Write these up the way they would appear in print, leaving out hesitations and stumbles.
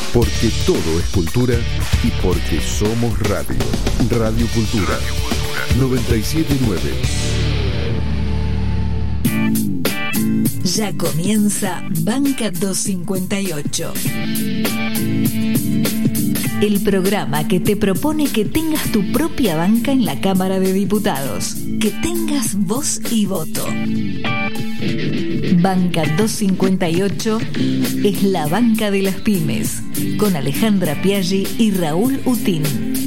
Porque todo es cultura y porque somos radio. Radio Cultura 979. Ya comienza Banca 258. El programa que te propone que tengas tu propia banca en la Cámara de Diputados. Que tengas voz y voto. Banca 258 es la banca de las pymes, con Alejandra Piaggi y Raúl Utín.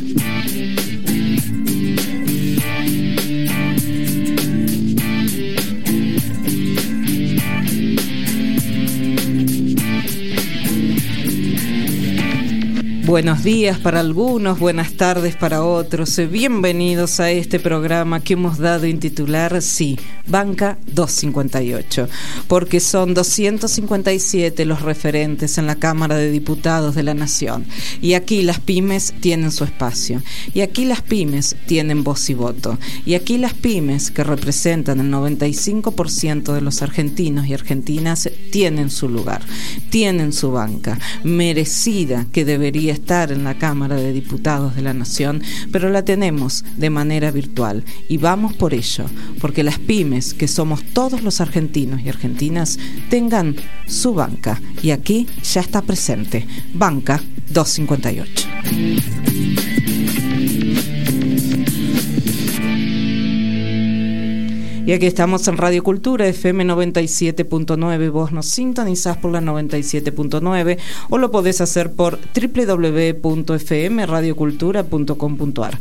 Buenos días para algunos, buenas tardes para otros. Bienvenidos a este programa que hemos dado en titular, sí, Banca 258, porque son 257 los referentes en la Cámara de Diputados de la Nación. Y aquí las pymes tienen su espacio. Y aquí las pymes tienen voz y voto. Y aquí las pymes, que representan el 95% de los argentinos y argentinas, tienen su lugar, tienen su banca, merecida, que debería estar en la Cámara de Diputados de la Nación, pero la tenemos de manera virtual y vamos por ello, porque las pymes, que somos todos los argentinos y argentinas, tengan su banca, y aquí ya está presente Banca 258. Y aquí estamos en Radio Cultura, FM 97.9. Vos nos sintonizás por la 97.9 o lo podés hacer por www.fmradiocultura.com.ar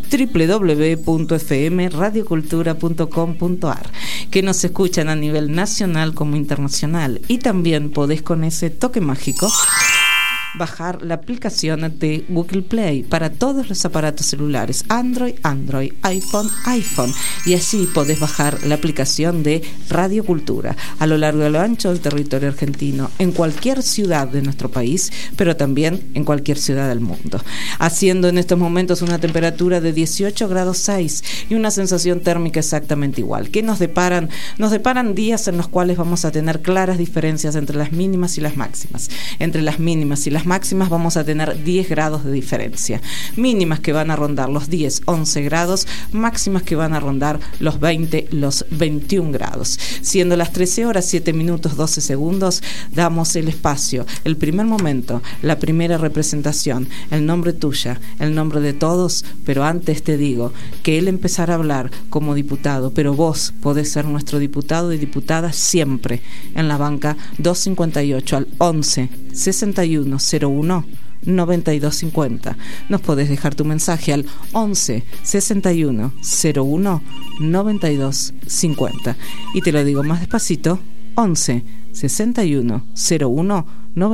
www.fmradiocultura.com.ar, que nos escuchan a nivel nacional como internacional. Y también podés, con ese toque mágico, bajar la aplicación de Google Play para todos los aparatos celulares, Android, iPhone, y así podés bajar la aplicación de Radio Cultura a lo largo y a lo ancho del territorio argentino, en cualquier ciudad de nuestro país, pero también en cualquier ciudad del mundo, haciendo en estos momentos una temperatura de 18 grados 6 y una sensación térmica exactamente igual. ¿Qué nos deparan? Nos deparan días en los cuales vamos a tener claras diferencias entre las mínimas y las máximas. Entre las mínimas y las máximas vamos a tener 10 grados de diferencia. Mínimas que van a rondar los 10, 11 grados, máximas que van a rondar los 20, los 21 grados. Siendo las 13 horas, 7 minutos, 12 segundos, damos el espacio, el primer momento, la primera representación, el nombre tuya, el nombre de todos, pero antes te digo que él empezará a hablar como diputado, pero vos podés ser nuestro diputado y diputada siempre en la banca 258 al 11 61 01 9250. Nos podés dejar tu mensaje al 11 61 01 9250. Y te lo digo más despacito, 11 61 01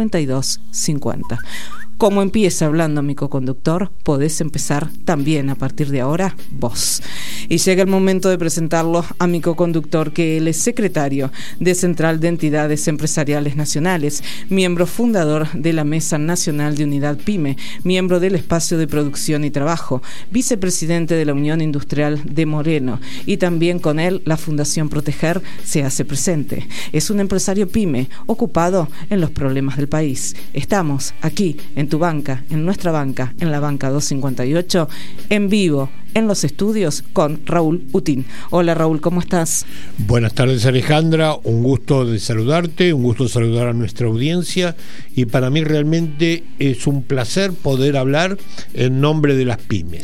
9250. Como empieza hablando mi coconductor, podés empezar también a partir de ahora vos. Y llega el momento de presentarlo a mi coconductor, que él es secretario de Central de Entidades Empresariales Nacionales, miembro fundador de la Mesa Nacional de Unidad PYME, miembro del Espacio de Producción y Trabajo, vicepresidente de la Unión Industrial de Moreno, y también con él la Fundación Proteger se hace presente. Es un empresario PYME ocupado en los problemas del país. Estamos aquí en tu banca, en nuestra banca, en la banca 258, en vivo, en los estudios, con Raúl Utín. Hola Raúl, ¿cómo estás? Buenas tardes Alejandra, un gusto de saludarte, un gusto saludar a nuestra audiencia, y para mí realmente es un placer poder hablar en nombre de las pymes.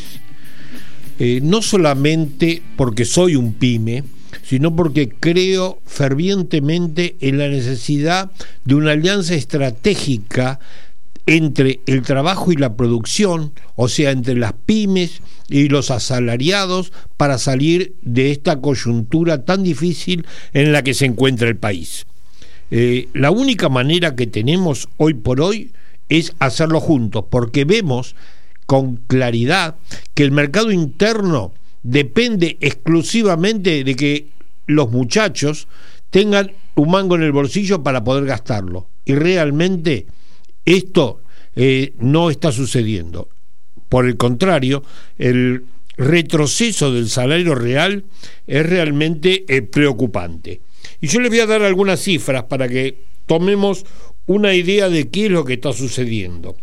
No solamente porque soy un pyme, sino porque creo fervientemente en la necesidad de una alianza estratégica entre el trabajo y la producción, o sea, entre las pymes y los asalariados, para salir de esta coyuntura tan difícil en la que se encuentra el país. La única manera que tenemos hoy por hoy es hacerlo juntos, porque vemos con claridad que el mercado interno depende exclusivamente de que los muchachos tengan un mango en el bolsillo para poder gastarlo, y realmente esto no está sucediendo. Por el contrario, el retroceso del salario real es realmente preocupante. Y yo les voy a dar algunas cifras para que tomemos una idea de qué es lo que está sucediendo.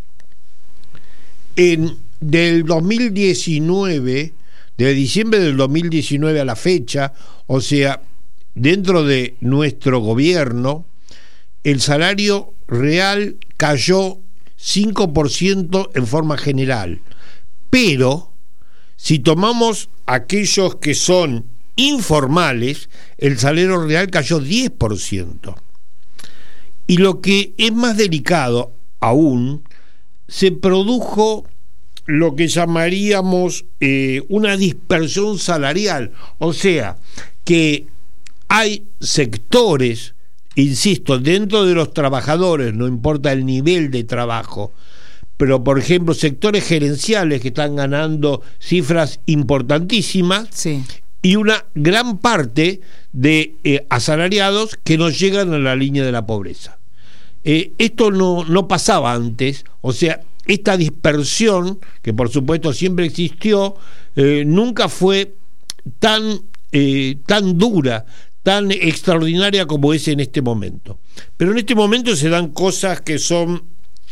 Del 2019, de diciembre del 2019 a la fecha, o sea, dentro de nuestro gobierno, el salario real cayó 5% en forma general, pero si tomamos aquellos que son informales, el salario real cayó 10%. Y lo que es más delicado aún, se produjo lo que llamaríamos una dispersión salarial, o sea, que hay sectores, insisto, dentro de los trabajadores, no importa el nivel de trabajo, pero por ejemplo sectores gerenciales que están ganando cifras importantísimas, sí, y una gran parte de asalariados que no llegan a la línea de la pobreza. Esto no pasaba antes, o sea, esta dispersión, que por supuesto siempre existió, nunca fue tan dura, tan extraordinaria como es en este momento. Pero en este momento se dan cosas que son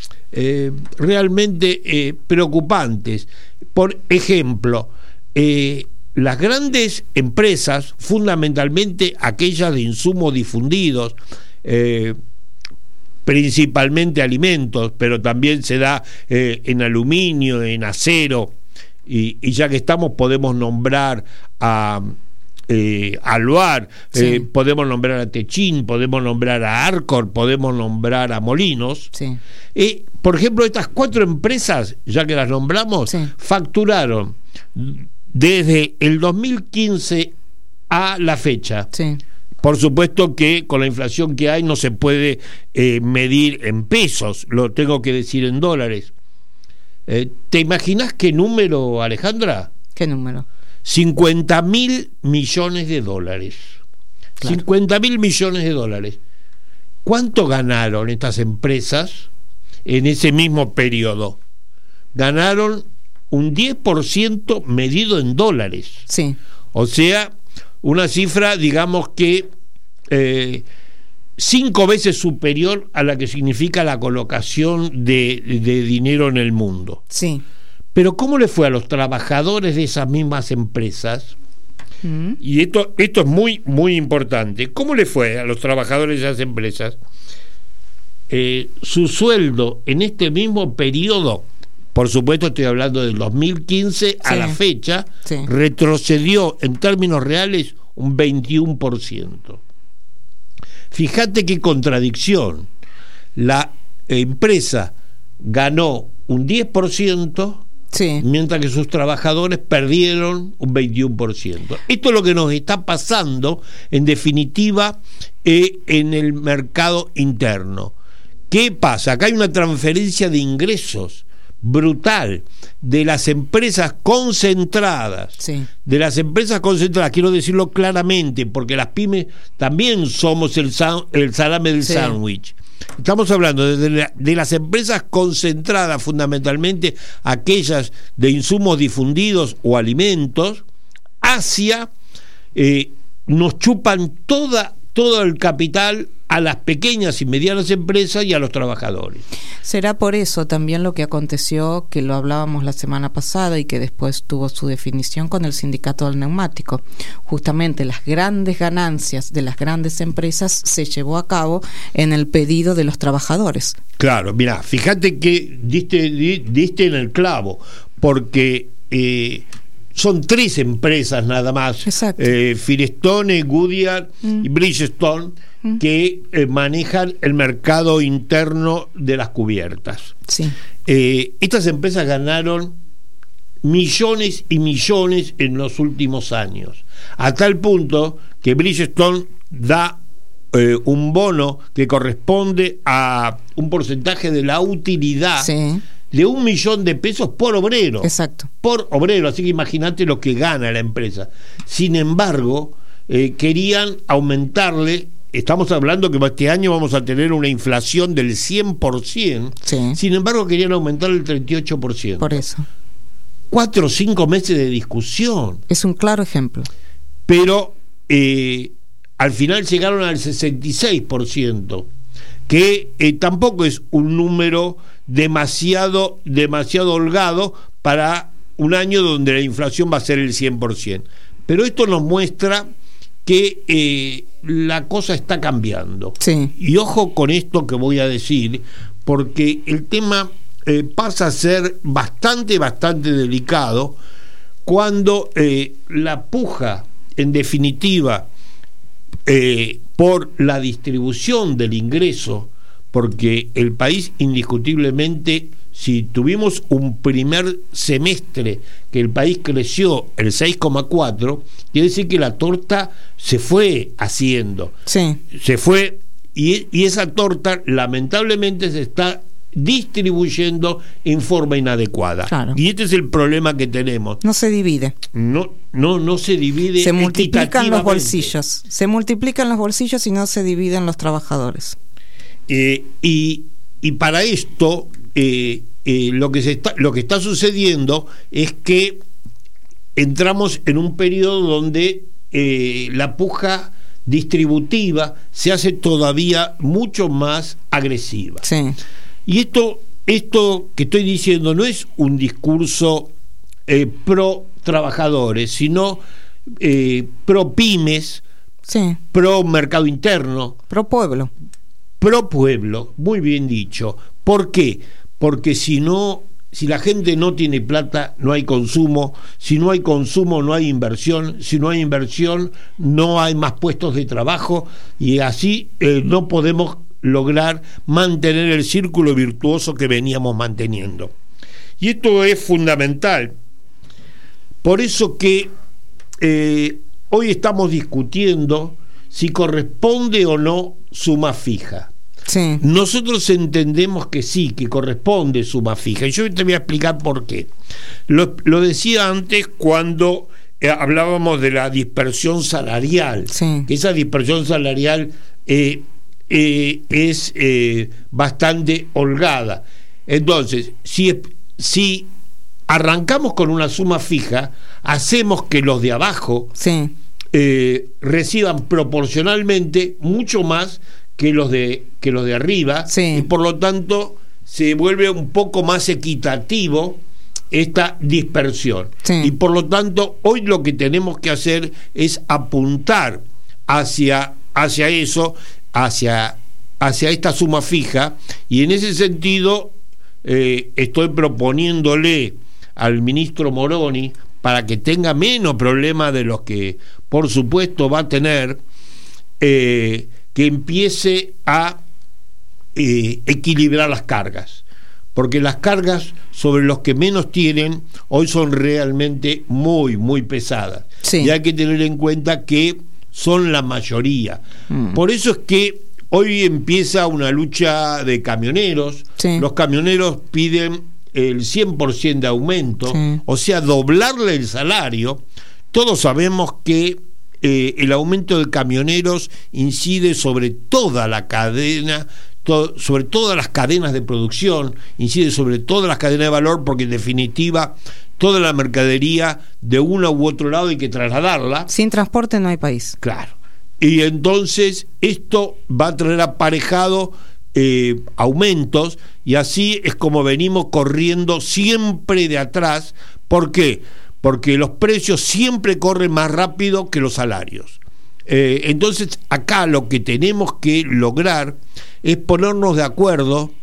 realmente preocupantes. Por ejemplo, las grandes empresas, fundamentalmente aquellas de insumos difundidos, principalmente alimentos, pero también se da en aluminio, en acero, y ya que estamos podemos nombrar a Loar, sí, podemos nombrar a Techín, podemos nombrar a Arcor, podemos nombrar a Molinos. Sí. Por ejemplo, estas 4 empresas, ya que las nombramos, sí, facturaron desde el 2015 a la fecha. Sí. Por supuesto que con la inflación que hay no se puede medir en pesos, lo tengo que decir en dólares. ¿Te imaginas qué número, Alejandra? ¿Qué número? 50.000 millones de dólares. Claro. 50.000 millones de dólares. ¿Cuánto ganaron estas empresas en ese mismo periodo? Ganaron un 10% medido en dólares. Sí. O sea, una cifra, digamos que 5 veces superior a la que significa la colocación de dinero en el mundo. Sí. Pero ¿cómo le fue a los trabajadores de esas mismas empresas? Y esto es muy, muy importante. ¿Cómo le fue a los trabajadores de esas empresas? Su sueldo en este mismo periodo, por supuesto estoy hablando del 2015 a la fecha, sí, retrocedió en términos reales un 21%. Fíjate qué contradicción. La empresa ganó un 10%, sí, mientras que sus trabajadores perdieron un 21%. Esto es lo que nos está pasando, en definitiva, en el mercado interno. ¿Qué pasa? Acá hay una transferencia de ingresos brutal de las empresas concentradas, sí, de las empresas concentradas, quiero decirlo claramente, porque las pymes también somos el salame del, sí, sándwich. Estamos hablando de las empresas concentradas, fundamentalmente aquellas de insumos difundidos o alimentos, hacia nos chupan todo el capital a las pequeñas y medianas empresas y a los trabajadores. Será por eso también lo que aconteció, que lo hablábamos la semana pasada y que después tuvo su definición con el sindicato del neumático. Justamente las grandes ganancias de las grandes empresas se llevó a cabo en el pedido de los trabajadores. Claro, mirá, fíjate que diste en el clavo, porque son 3 empresas nada más, Firestone, Goodyear y Bridgestone, que manejan el mercado interno de las cubiertas. Sí. Estas empresas ganaron millones y millones en los últimos años, a tal punto que Bridgestone da un bono que corresponde a un porcentaje de la utilidad, sí, de $1.000.000 por obrero. Exacto. Por obrero, así que imagínate lo que gana la empresa. Sin embargo, querían aumentarle. Estamos hablando que este año vamos a tener una inflación del 100%. Sí. Sin embargo, querían aumentar el 38%. Por eso. 4 o 5 meses de discusión. Es un claro ejemplo. Pero al final llegaron al 66%. que tampoco es un número demasiado holgado para un año donde la inflación va a ser el 100%. Pero esto nos muestra que la cosa está cambiando. Sí. Y ojo con esto que voy a decir, porque el tema pasa a ser bastante delicado cuando la puja, en definitiva, por la distribución del ingreso, porque el país indiscutiblemente, si tuvimos un primer semestre que el país creció el 6,4, quiere decir que la torta se fue haciendo. Sí. Se fue, y esa torta lamentablemente se está distribuyendo en forma inadecuada. Claro. Y este es el problema que tenemos. No se divide. No se divide. Se multiplican los bolsillos. Se multiplican los bolsillos y no se dividen los trabajadores. Y para esto lo que está sucediendo es que entramos en un periodo donde la puja distributiva se hace todavía mucho más agresiva. Sí. Y esto que estoy diciendo no es un discurso pro trabajadores, sino pro pymes, Sí. pro mercado interno, Pro pueblo. pro pueblo, muy bien dicho. ¿Por qué? Porque si la gente no tiene plata, no hay consumo. Si no hay consumo, no hay inversión. Si no hay inversión, no hay más puestos de trabajo. Y así no podemos lograr mantener el círculo virtuoso que veníamos manteniendo. Y esto es fundamental. Por eso que hoy estamos discutiendo si corresponde o no suma fija. Sí. Nosotros entendemos que sí, que corresponde suma fija, y yo te voy a explicar por qué. Lo decía antes cuando hablábamos de la dispersión salarial, Sí. que esa dispersión salarial es bastante holgada. Entonces, si arrancamos con una suma fija, hacemos que los de abajo Sí. reciban proporcionalmente mucho más que los de arriba, Sí. y por lo tanto se vuelve un poco más equitativo esta dispersión. Sí. Y por lo tanto hoy lo que tenemos que hacer es apuntar hacia eso, hacia esta suma fija, y en ese sentido estoy proponiéndole al ministro Moroni, para que tenga menos problemas de los que por supuesto va a tener, que empiece a equilibrar las cargas, porque las cargas sobre los que menos tienen hoy son realmente muy pesadas. Sí. Y hay que tener en cuenta que son la mayoría. Por eso es que hoy empieza una lucha de camioneros. Sí. Los camioneros piden el 100% de aumento, Sí. o sea, doblarle el salario. Todos sabemos que el aumento de camioneros incide sobre toda la cadena, sobre todas las cadenas de producción, incide sobre todas las cadenas de valor, porque en definitiva toda la mercadería de uno u otro lado hay que trasladarla. Sin transporte no hay país. Claro. Y entonces esto va a traer aparejado aumentos, y así es como venimos corriendo siempre de atrás. ¿Por qué? Porque los precios siempre corren más rápido que los salarios. Entonces acá lo que tenemos que lograr es ponernos de acuerdo,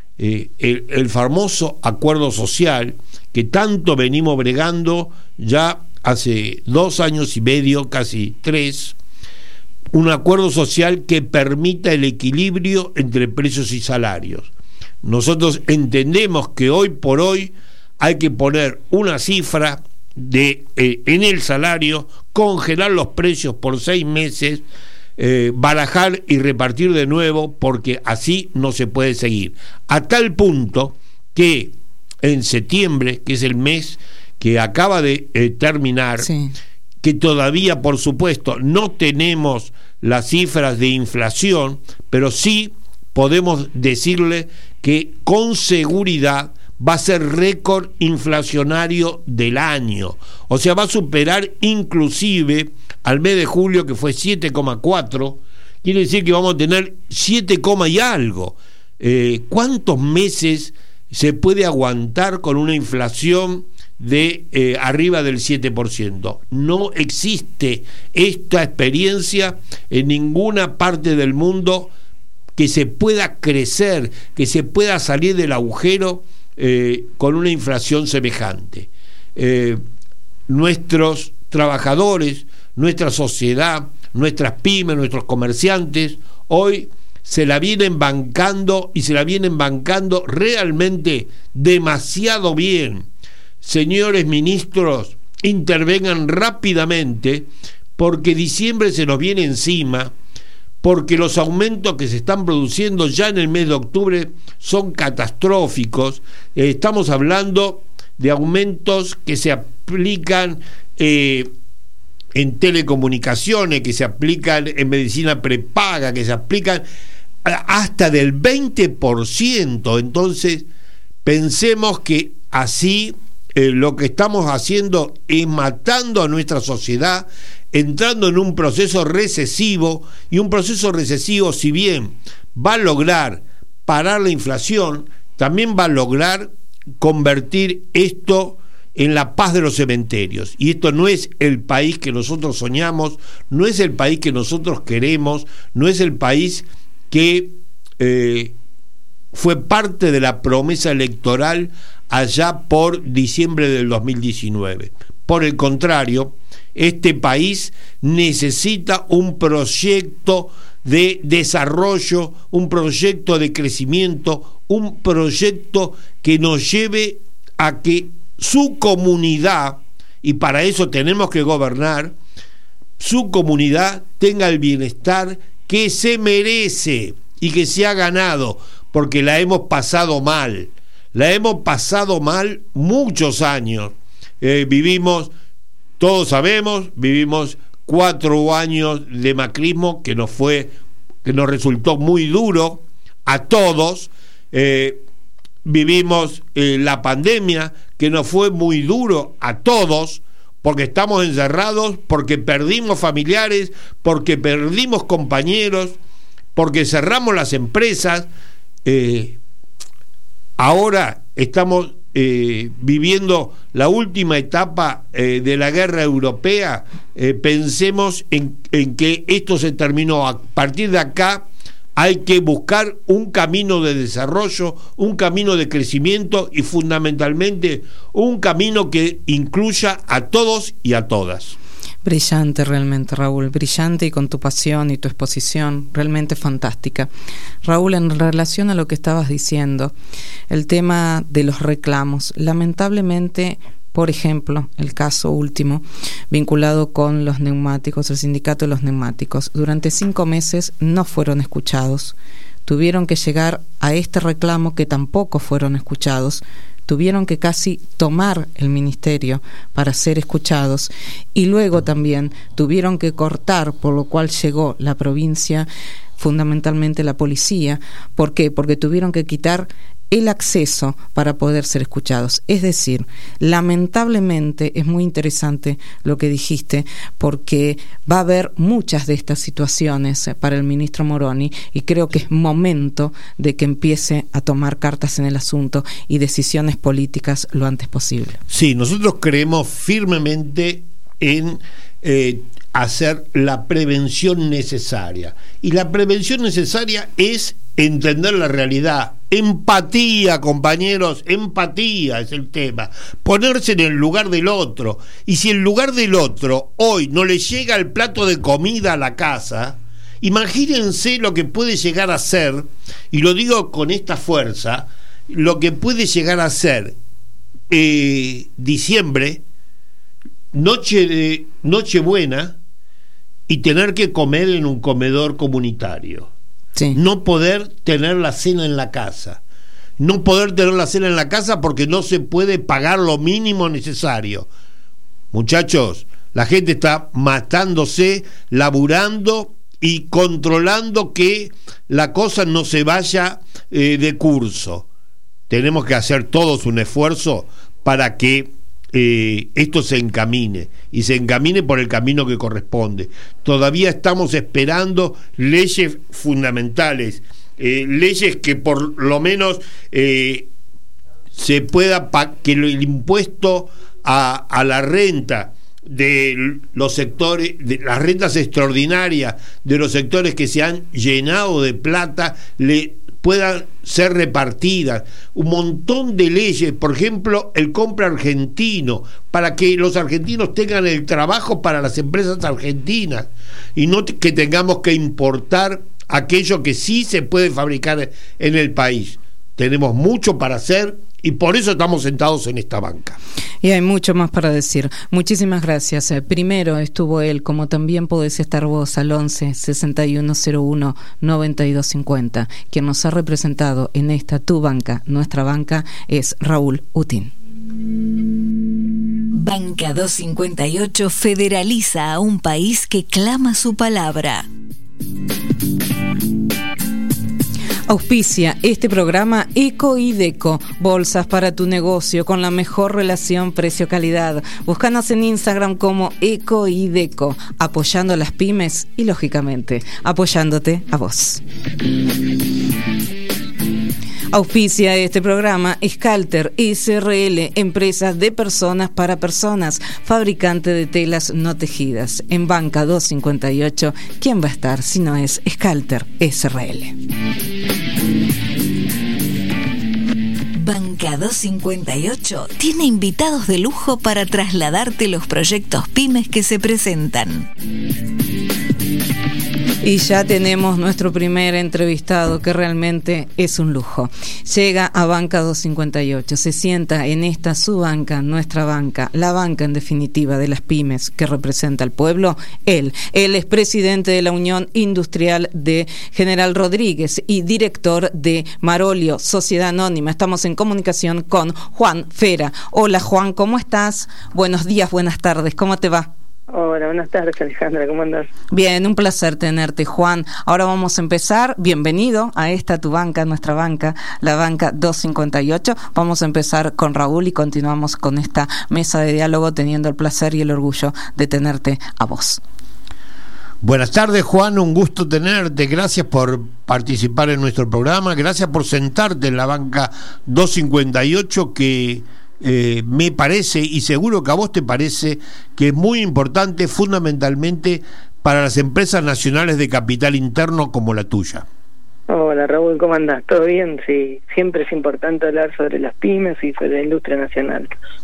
el famoso acuerdo social que tanto venimos bregando ya hace 2 años y medio, casi 3, un acuerdo social que permita el equilibrio entre precios y salarios. Nosotros entendemos que hoy por hoy hay que poner una cifra en el salario, congelar los precios por 6 meses, barajar y repartir de nuevo, porque así no se puede seguir. A tal punto que en septiembre, que es el mes que acaba de terminar, Sí. que todavía por supuesto no tenemos las cifras de inflación, pero sí podemos decirle que con seguridad va a ser récord inflacionario del año. O sea, va a superar inclusive al mes de julio, que fue 7,4, quiere decir que vamos a tener 7, y algo. ¿Cuántos meses se puede aguantar con una inflación de arriba del 7%? No existe esta experiencia en ninguna parte del mundo que se pueda crecer, que se pueda salir del agujero con una inflación semejante. Nuestros trabajadores, nuestra sociedad, nuestras pymes, nuestros comerciantes, hoy se la vienen bancando y se la vienen bancando realmente demasiado bien. Señores ministros, intervengan rápidamente porque diciembre se nos viene encima, porque los aumentos que se están produciendo ya en el mes de octubre son catastróficos. Estamos hablando de aumentos que se aplican en telecomunicaciones, que se aplican en medicina prepaga, que se aplican hasta del 20%. Entonces, pensemos que así lo que estamos haciendo es matando a nuestra sociedad, entrando en un proceso recesivo, y un proceso recesivo, si bien va a lograr parar la inflación, también va a lograr convertir esto en la paz de los cementerios. Y esto no es el país que nosotros soñamos, no es el país que nosotros queremos, no es el país que fue parte de la promesa electoral allá por diciembre del 2019. Por el contrario, este país necesita un proyecto de desarrollo, un proyecto de crecimiento, un proyecto que nos lleve a que su comunidad, y para eso tenemos que gobernar, su comunidad tenga el bienestar que se merece y que se ha ganado, porque la hemos pasado mal muchos años. Vivimos, todos sabemos, vivimos 4 años de macrismo que nos resultó muy duro a todos. Vivimos la pandemia, que nos fue muy duro a todos, porque estamos encerrados, porque perdimos familiares, porque perdimos compañeros, porque cerramos las empresas. Ahora estamos viviendo la última etapa de la guerra europea. Pensemos en que esto se terminó. A partir de acá hay que buscar un camino de desarrollo, un camino de crecimiento y fundamentalmente un camino que incluya a todos y a todas. Brillante realmente, Raúl, brillante, y con tu pasión y tu exposición realmente fantástica. Raúl, en relación a lo que estabas diciendo, el tema de los reclamos, lamentablemente, por ejemplo, el caso último vinculado con los neumáticos, el sindicato de los neumáticos, durante 5 meses no fueron escuchados, tuvieron que llegar a este reclamo que tampoco fueron escuchados, tuvieron que casi tomar el ministerio para ser escuchados, y luego también tuvieron que cortar, por lo cual llegó la provincia, fundamentalmente la policía. ¿Por qué? Porque tuvieron que quitar el acceso para poder ser escuchados. Es decir, lamentablemente es muy interesante lo que dijiste, porque va a haber muchas de estas situaciones para el ministro Moroni, y creo que es momento de que empiece a tomar cartas en el asunto y decisiones políticas lo antes posible. Sí, nosotros creemos firmemente en hacer la prevención necesaria, y la prevención necesaria es entender la realidad. Empatía, compañeros, empatía es el tema. Ponerse en el lugar del otro. Y si el lugar del otro hoy no le llega el plato de comida a la casa, imagínense lo que puede llegar a ser, y lo digo con esta fuerza, lo que puede llegar a ser diciembre, Nochebuena, y tener que comer en un comedor comunitario. Sí. No poder tener la cena en la casa. No poder tener la cena en la casa porque no se puede pagar lo mínimo necesario. Muchachos, la gente está matándose, laburando y controlando que la cosa no se vaya de curso. Tenemos que hacer todos un esfuerzo para que esto se encamine, y se encamine por el camino que corresponde. Todavía estamos esperando leyes fundamentales, leyes que por lo menos se pueda, que el impuesto a la renta de los sectores, de las rentas extraordinarias de los sectores que se han llenado de plata, le puedan ser repartidas. Un montón de leyes, por ejemplo, el compra argentino, para que los argentinos tengan el trabajo para las empresas argentinas y no que tengamos que importar aquello que sí se puede fabricar en el país. Tenemos mucho para hacer y por eso estamos sentados en esta banca. Y hay mucho más para decir. Muchísimas gracias. Primero estuvo él, como también podés estar vos, al 11-6101-9250. Quien nos ha representado en esta tu banca, nuestra banca, es Raúl Utín. Banca 258 federaliza a un país que clama su palabra. Auspicia este programa Eco y Deco, bolsas para tu negocio con la mejor relación precio-calidad. Búscanos en Instagram como Eco y Deco, apoyando a las pymes y, lógicamente, apoyándote a vos. Auspicia este programa Scalter SRL, empresas de personas para personas, fabricante de telas no tejidas. En Banca 258, ¿quién va a estar si no es Scalter SRL? Banca 258 tiene invitados de lujo para trasladarte los proyectos pymes que se presentan. Y ya tenemos nuestro primer entrevistado, que realmente es un lujo. Llega a Banca 258, se sienta en esta su banca, nuestra banca, la banca en definitiva de las pymes que representa al pueblo. Él es presidente de la Unión Industrial de General Rodríguez y director de Marolio, Sociedad Anónima. Estamos en comunicación con Juan Fera. Hola Juan, ¿cómo estás? Buenos días, buenas tardes, ¿cómo te va? Hola, buenas tardes Alejandra, ¿cómo andas? Bien, un placer tenerte, Juan. Ahora vamos a empezar. Bienvenido a esta tu banca, nuestra banca, la Banca 258. Vamos a empezar con Raúl y continuamos con esta mesa de diálogo, teniendo el placer y el orgullo de tenerte a vos. Buenas tardes, Juan, un gusto tenerte. Gracias por participar en nuestro programa, gracias por sentarte en la Banca 258, que me parece, y seguro que a vos te parece, que es muy importante fundamentalmente para las empresas nacionales de capital interno como la tuya. Hola Raúl, ¿cómo andás? ¿Todo bien? Sí, siempre es importante hablar sobre las pymes y sobre la industria nacional.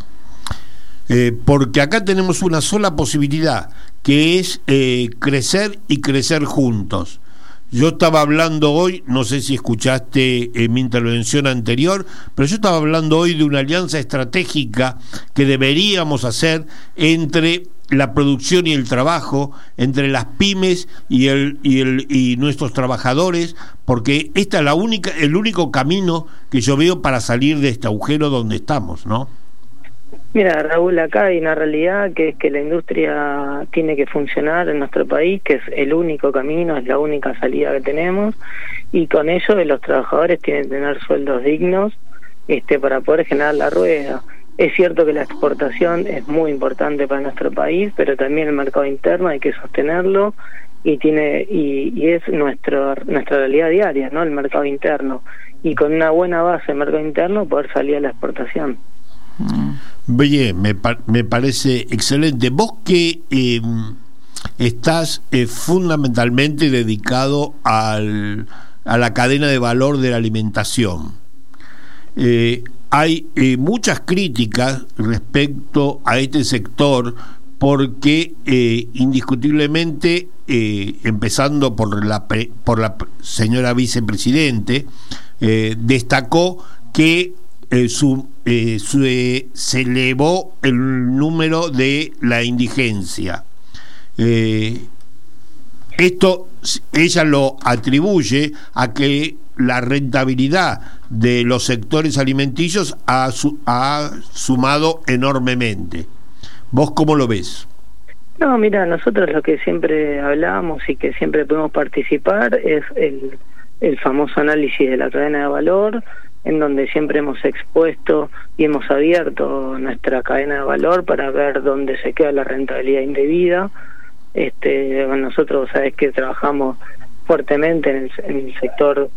Porque acá tenemos una sola posibilidad, que es crecer y crecer juntos. Yo estaba hablando hoy, no sé si escuchaste mi intervención anterior, pero yo estaba hablando hoy de una alianza estratégica que deberíamos hacer entre la producción y el trabajo, entre las pymes y nuestros trabajadores, porque esta es el único camino que yo veo para salir de este agujero donde estamos, ¿no? Mira, Raúl, acá hay una realidad que es que la industria tiene que funcionar en nuestro país, que es el único camino, es la única salida que tenemos, y con ello los trabajadores tienen que tener sueldos dignos para poder generar la rueda. Es cierto que la exportación es muy importante para nuestro país, pero también el mercado interno hay que sostenerlo y es nuestra realidad diaria, ¿no? El mercado interno, y con una buena base de mercado interno poder salir a la exportación. Bien, me parece excelente. Vos que estás fundamentalmente dedicado a la cadena de valor de la alimentación, hay muchas críticas respecto a este sector porque indiscutiblemente, empezando por la señora vicepresidente, destacó que se elevó el número de la indigencia. Esto ella lo atribuye a que la rentabilidad de los sectores alimenticios ha sumado enormemente. ¿Vos cómo lo ves? No, mira, nosotros lo que siempre hablamos y que siempre podemos participar es el famoso análisis de la cadena de valor, en donde siempre hemos expuesto y hemos abierto nuestra cadena de valor para ver dónde se queda la rentabilidad indebida. Nosotros, sabés que trabajamos fuertemente en el sector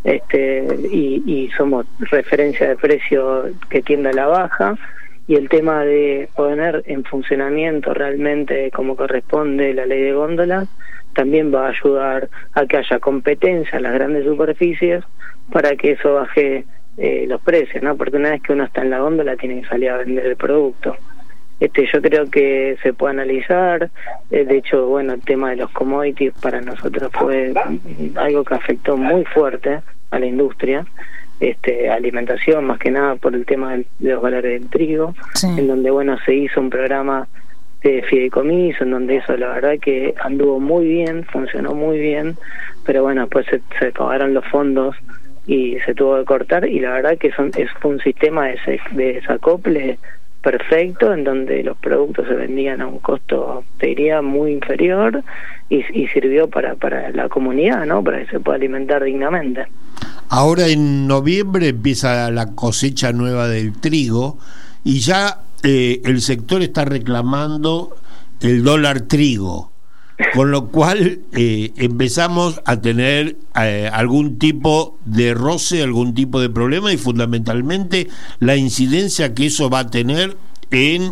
y somos referencia de precio que tiende a la baja, y el tema de poner en funcionamiento realmente como corresponde la ley de góndolas también va a ayudar a que haya competencia en las grandes superficies para que eso baje los precios, ¿no? Porque una vez que uno está en la góndola tiene que salir a vender el producto. Yo creo que se puede analizar, de hecho, bueno, el tema de los commodities para nosotros fue algo que afectó muy fuerte a la industria, alimentación más que nada por el tema de los valores del trigo, sí. En donde, bueno, se hizo un programa de fideicomiso, en donde eso la verdad que anduvo muy bien, funcionó muy bien, pero bueno, después se acabaron los fondos y se tuvo que cortar, y la verdad que fue un sistema de desacople perfecto, en donde los productos se vendían a un costo, te diría, muy inferior, y sirvió para la comunidad, ¿no? Para que se pueda alimentar dignamente. Ahora en noviembre empieza la cosecha nueva del trigo, y ya el sector está reclamando el dólar trigo, con lo cual empezamos a tener algún tipo de roce, algún tipo de problema, y fundamentalmente la incidencia que eso va a tener en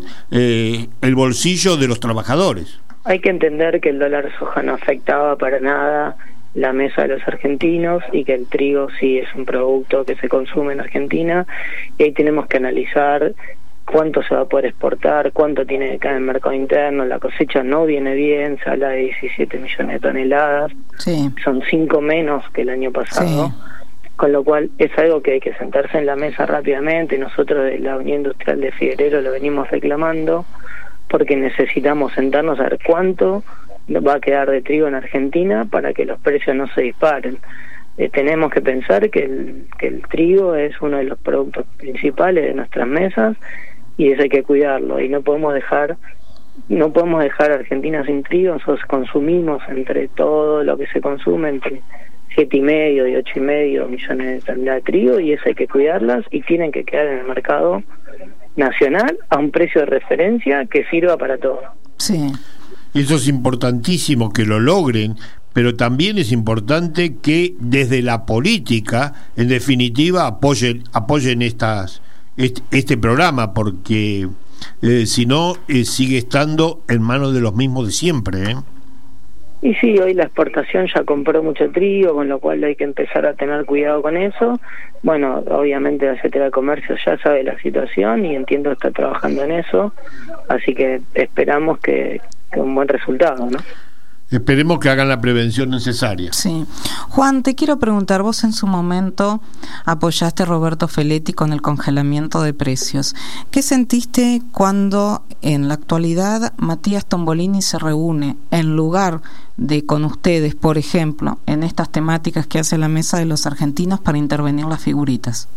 el bolsillo de los trabajadores. Hay que entender que el dólar soja no afectaba para nada la mesa de los argentinos, y que el trigo sí es un producto que se consume en Argentina, y ahí tenemos que analizar cuánto se va a poder exportar, cuánto tiene que caer en el mercado interno. La cosecha no viene bien, se habla de 17 millones de toneladas, sí. Son 5 menos que el año pasado, sí. Con lo cual es algo que hay que sentarse en la mesa rápidamente. Nosotros de la Unión Industrial de Figuerero lo venimos reclamando, porque necesitamos sentarnos a ver cuánto va a quedar de trigo en Argentina para que los precios no se disparen. Tenemos que pensar que el trigo es uno de los productos principales de nuestras mesas, y eso hay que cuidarlo, y no podemos dejar a Argentina sin trigo. Nosotros consumimos, entre todo lo que se consume, entre 7,5 y 8,5 millones de toneladas de trigo, y eso hay que cuidarlas, y tienen que quedar en el mercado nacional a un precio de referencia que sirva para todo. Sí. Eso es importantísimo que lo logren, pero también es importante que desde la política, en definitiva, apoyen este programa, porque si no, sigue estando en manos de los mismos de siempre, ¿eh? Y sí, hoy la exportación ya compró mucho trigo, con lo cual hay que empezar a tener cuidado con eso. Bueno, obviamente la Secretaría de Comercio ya sabe la situación y entiendo que está trabajando en eso, así que esperamos que un buen resultado, ¿no? Esperemos que hagan la prevención necesaria. Sí. Juan, te quiero preguntar, vos en su momento apoyaste a Roberto Feletti con el congelamiento de precios. ¿Qué sentiste cuando en la actualidad Matías Tombolini se reúne en lugar de con ustedes, por ejemplo, en estas temáticas que hace la Mesa de los Argentinos para intervenir las figuritas?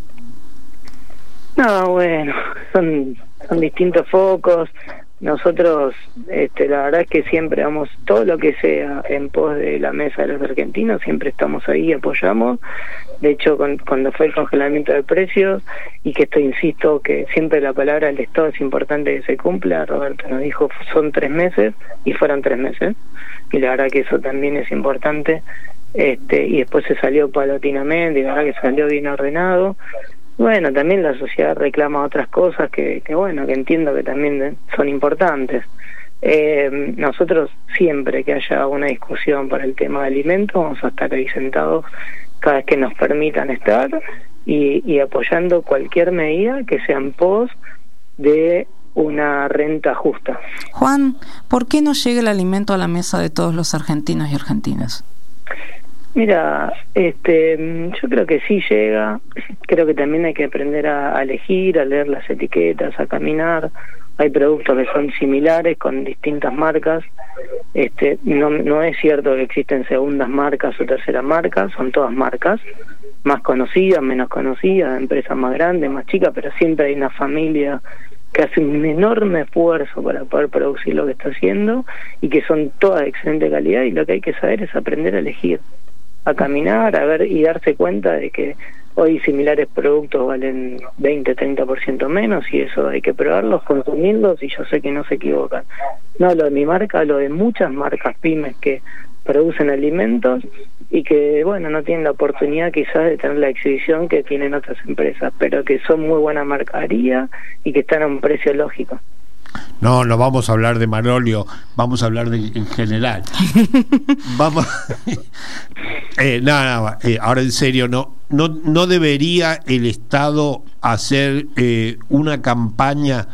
No, bueno, son distintos focos. Nosotros, la verdad es que siempre vamos, todo lo que sea en pos de la Mesa de los Argentinos, siempre estamos ahí, apoyamos. De hecho, cuando fue el congelamiento de precios, y que esto, insisto, que siempre la palabra del Estado es importante que se cumpla, Roberto nos dijo son 3 meses, y fueron 3 meses, y la verdad que eso también es importante, y después se salió paulatinamente, y la verdad que salió bien ordenado. Bueno, también la sociedad reclama otras cosas que bueno, que entiendo que también son importantes. Nosotros siempre que haya una discusión para el tema de alimentos vamos a estar ahí sentados cada vez que nos permitan estar, y apoyando cualquier medida que sea en pos de una renta justa. Juan, ¿por qué no llega el alimento a la mesa de todos los argentinos y argentinas? Mira, yo creo que sí llega. Creo que también hay que aprender a elegir, a leer las etiquetas, a caminar. Hay productos que son similares con distintas marcas. No es cierto que existen segundas marcas o terceras marcas, son todas marcas, más conocidas, menos conocidas, empresas más grandes, más chicas, pero siempre hay una familia que hace un enorme esfuerzo para poder producir lo que está haciendo, y que son todas de excelente calidad, y lo que hay que saber es aprender a elegir, a caminar, a ver y darse cuenta de que Hoy similares productos valen 20-30% menos, y eso hay que probarlos, consumirlos, y yo sé que no se equivocan. No hablo de mi marca, hablo de muchas marcas pymes que producen alimentos y que, bueno, no tienen la oportunidad quizás de tener la exhibición que tienen otras empresas, pero que son muy buena mercadería y que están a un precio lógico. No vamos a hablar de Manolio, vamos a hablar en general. Vamos. Ahora en serio, no debería el Estado hacer una campaña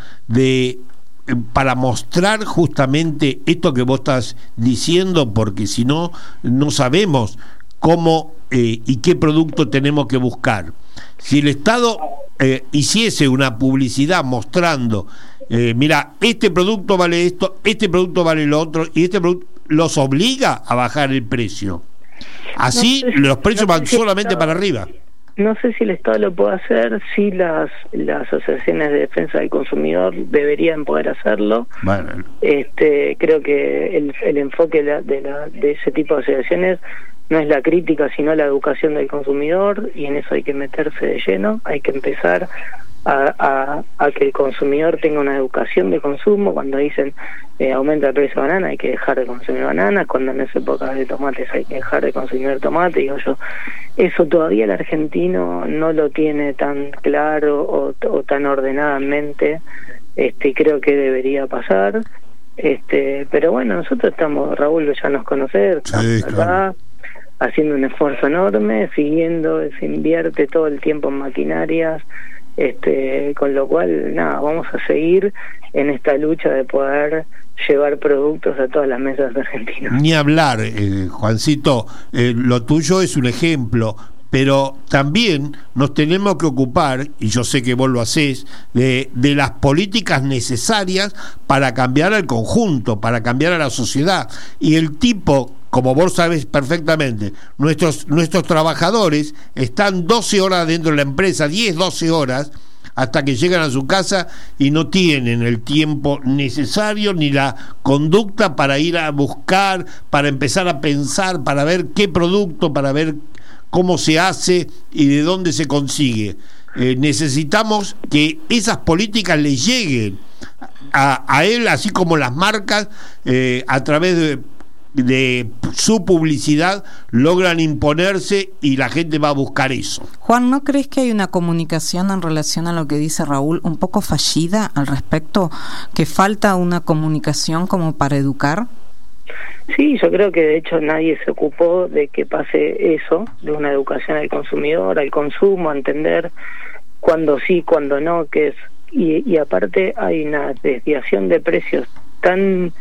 para mostrar justamente esto que vos estás diciendo, porque si no sabemos cómo y qué producto tenemos que buscar. Si el Estado hiciese una publicidad mostrando, mira, este producto vale esto, este producto vale lo otro, y este producto los obliga a bajar el precio. Así no sé, los precios van solamente para arriba. No sé si el Estado lo puede hacer, sí las asociaciones de defensa del consumidor deberían poder hacerlo. Bueno. Creo que el enfoque de ese tipo de asociaciones no es la crítica, sino la educación del consumidor, y en eso hay que meterse de lleno. Hay que empezar a que el consumidor tenga una educación de consumo. Cuando dicen aumenta el precio de banana, hay que dejar de consumir bananas. Cuando en esa época de tomates, hay que dejar de consumir tomate. Digo yo, eso todavía el argentino no lo tiene tan claro o tan ordenadamente, y creo que debería pasar. Pero bueno, nosotros estamos, Raúl, ya nos conoces, estamos acá haciendo un esfuerzo enorme, siguiendo, se invierte todo el tiempo en maquinarias, con lo cual, vamos a seguir en esta lucha de poder llevar productos a todas las mesas de Argentina. Ni hablar, Juancito, lo tuyo es un ejemplo, pero también nos tenemos que ocupar, y yo sé que vos lo hacés, de las políticas necesarias para cambiar al conjunto, para cambiar a la sociedad. Y el tipo, como vos sabés perfectamente, nuestros trabajadores están 12 horas dentro de la empresa, 10-12 horas, hasta que llegan a su casa y no tienen el tiempo necesario ni la conducta para ir a buscar, para empezar a pensar, para ver qué producto, para ver cómo se hace y de dónde se consigue. Necesitamos que esas políticas le lleguen a él, así como las marcas, a través de su publicidad, logran imponerse y la gente va a buscar eso. Juan, ¿no crees que hay una comunicación en relación a lo que dice Raúl un poco fallida al respecto? ¿Que falta una comunicación como para educar? Sí, yo creo que de hecho nadie se ocupó de que pase eso, de una educación al consumidor, al consumo, a entender cuándo sí, cuándo no, que es y aparte hay una desviación de precios tan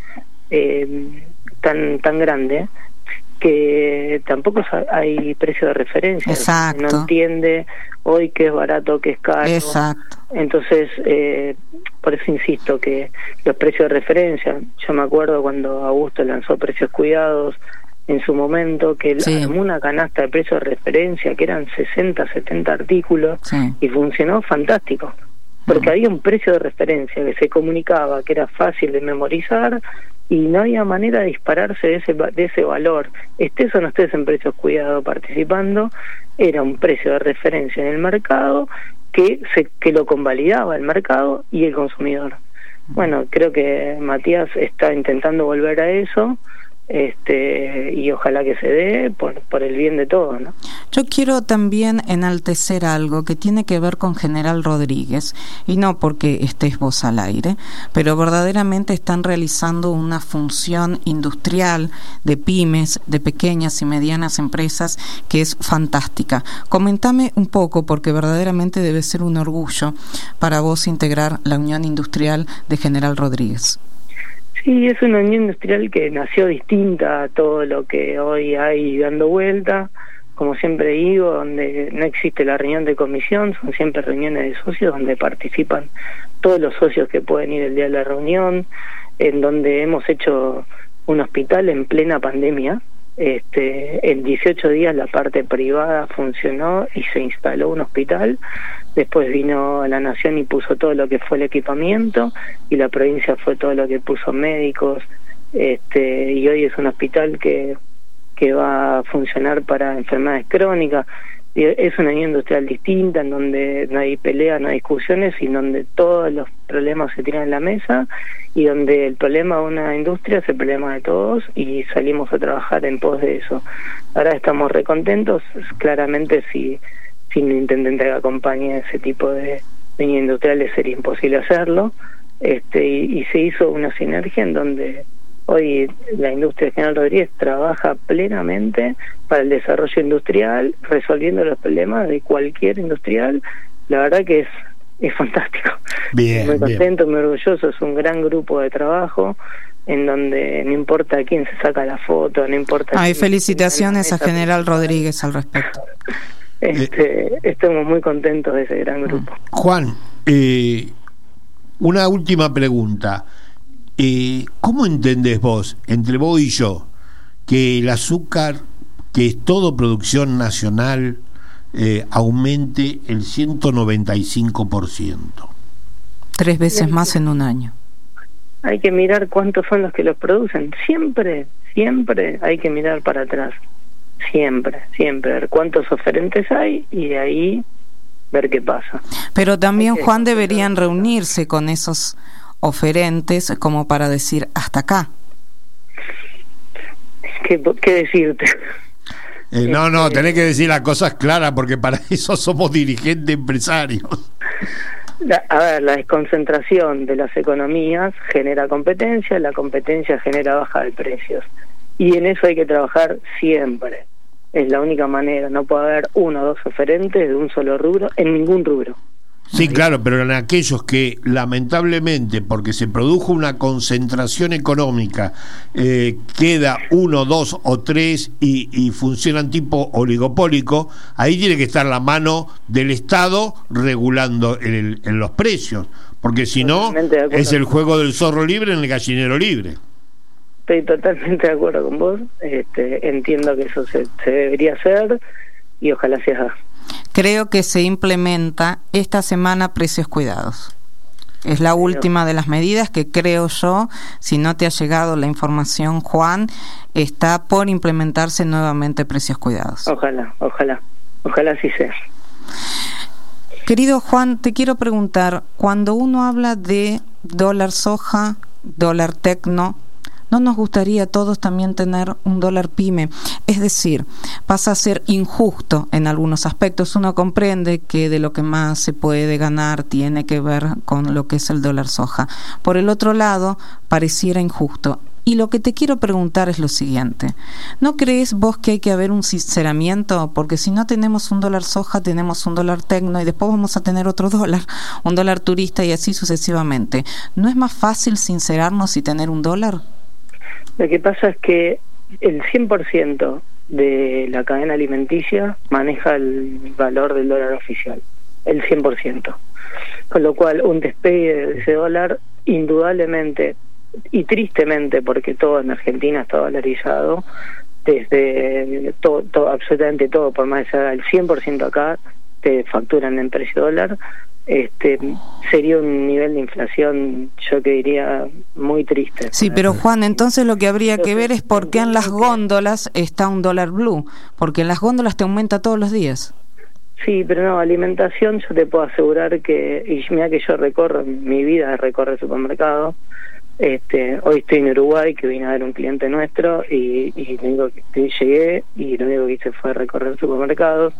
grande que tampoco hay precio de referencia. Exacto. No entiende hoy qué es barato, qué es caro. Exacto. Entonces, por eso insisto que los precios de referencia, yo me acuerdo cuando Augusto lanzó Precios Cuidados en su momento, que armó una canasta de precios de referencia que eran 60-70 artículos, y funcionó fantástico, porque había un precio de referencia que se comunicaba, que era fácil de memorizar, y no había manera de dispararse de ese valor. Estés o no estés en Precios Cuidados participando, era un precio de referencia en el mercado que lo convalidaba el mercado y el consumidor. Bueno, creo que Matías está intentando volver a eso, y ojalá que se dé por el bien de todos, ¿no? Yo quiero también enaltecer algo que tiene que ver con General Rodríguez, y no porque estés vos al aire, pero verdaderamente están realizando una función industrial de pymes, de pequeñas y medianas empresas, que es fantástica. Comentame un poco, porque verdaderamente debe ser un orgullo para vos integrar la Unión Industrial de General Rodríguez. Sí, es una unión industrial que nació distinta a todo lo que hoy hay dando vuelta. Como siempre digo, donde no existe la reunión de comisión, son siempre reuniones de socios donde participan todos los socios que pueden ir el día de la reunión, en donde hemos hecho un hospital en plena pandemia. En 18 días la parte privada funcionó y se instaló un hospital. Después vino la Nación y puso todo lo que fue el equipamiento, y la provincia fue todo lo que puso médicos, y hoy es un hospital que va a funcionar para enfermedades crónicas. es una unidad industrial distinta, en donde no hay pelea, no hay discusiones, y donde todos los problemas se tiran en la mesa, y donde el problema de una industria es el problema de todos, y salimos a trabajar en pos de eso. Ahora estamos recontentos, claramente si un intendente que acompañe ese tipo de unidades industriales sería imposible hacerlo, y se hizo una sinergia en donde hoy la industria de General Rodríguez trabaja plenamente para el desarrollo industrial, resolviendo los problemas de cualquier industrial. La verdad que es fantástico. Bien, muy contento, bien. muy orgulloso. Es un gran grupo de trabajo en donde no importa quién se saca la foto, no importa. Hay felicitaciones a General Rodríguez al respecto. Estamos muy contentos de ese gran grupo. Juan, una última pregunta. ¿Cómo entendés vos, entre vos y yo, que el azúcar, que es todo producción nacional, aumente el 195%? 3 veces más en un año. Hay que mirar cuántos son los que los producen. Siempre hay que mirar para atrás. Siempre, ver cuántos oferentes hay y de ahí ver qué pasa. Pero también, Juan, deberían reunirse con esos oferentes como para decir hasta acá. ¿Qué decirte? No, tenés que decir las cosas claras, porque para eso somos dirigentes empresarios. La desconcentración de las economías genera competencia, la competencia genera baja de precios, y en eso hay que trabajar siempre. Es la única manera. No puede haber 1 o 2 oferentes de un solo rubro en ningún rubro. Sí, claro, pero en aquellos que lamentablemente, porque se produjo una concentración económica, queda 1, 2 o 3 y funcionan tipo oligopólico, ahí tiene que estar la mano del Estado regulando en los precios, porque si no es el juego del zorro libre en el gallinero libre. Estoy totalmente de acuerdo con vos. Entiendo que eso se debería hacer y ojalá se haga. Creo que se implementa esta semana precios cuidados. Es la última de las medidas que creo yo, si no te ha llegado la información, Juan, está por implementarse nuevamente precios cuidados. Ojalá así sea. Querido Juan, te quiero preguntar, cuando uno habla de dólar soja, dólar tecno, ¿no nos gustaría a todos también tener un dólar pyme? Es decir, pasa a ser injusto en algunos aspectos. Uno comprende que de lo que más se puede ganar tiene que ver con lo que es el dólar soja. Por el otro lado, pareciera injusto. Y lo que te quiero preguntar es lo siguiente. ¿No crees vos que hay que haber un sinceramiento? Porque si no tenemos un dólar soja, tenemos un dólar tecno y después vamos a tener otro dólar, un dólar turista y así sucesivamente. ¿No es más fácil sincerarnos y tener un dólar? Lo que pasa es que el 100% de la cadena alimenticia maneja el valor del dólar oficial, el 100%. Con lo cual, un despegue de ese dólar, indudablemente y tristemente, porque todo en Argentina está dolarizado, desde todo, absolutamente todo, por más que se haga el 100% acá, te facturan en precio dólar. Sería un nivel de inflación, yo que diría, muy triste. Sí, pero Juan, entonces lo que habría que ver es por qué en las góndolas está un dólar blue, porque en las góndolas te aumenta todos los días. Sí, pero no, alimentación yo te puedo asegurar que, y mira que yo recorro, mi vida recorre el supermercado. Hoy estoy en Uruguay, que vine a ver un cliente nuestro y llegué y lo único que hice fue recorrer supermercados.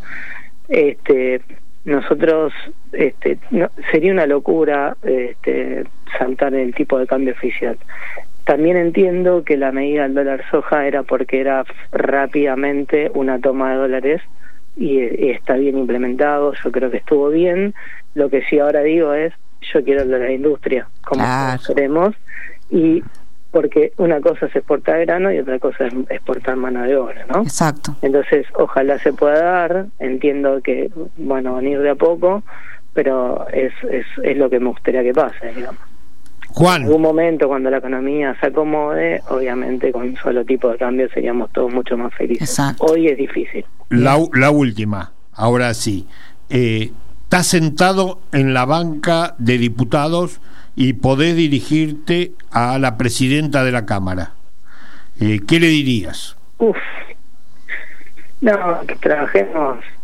Nosotros sería una locura saltar el tipo de cambio oficial. También entiendo que la medida del dólar soja era porque era rápidamente una toma de dólares y está bien implementado. Yo creo que estuvo bien. Lo que sí ahora digo es, yo quiero hablar de la industria, como queremos, y porque una cosa es exportar grano y otra cosa es exportar mano de obra, ¿no? Exacto. Entonces, ojalá se pueda dar. Entiendo que, bueno, van a ir de a poco, pero es lo que me gustaría que pase, digamos. Juan. En algún momento, cuando la economía se acomode, obviamente con un solo tipo de cambio seríamos todos mucho más felices. Exacto. Hoy es difícil. La última, ahora sí. Estás sentado en la banca de diputados y podés dirigirte a la presidenta de la Cámara. ¿Qué le dirías? No, que trabajemos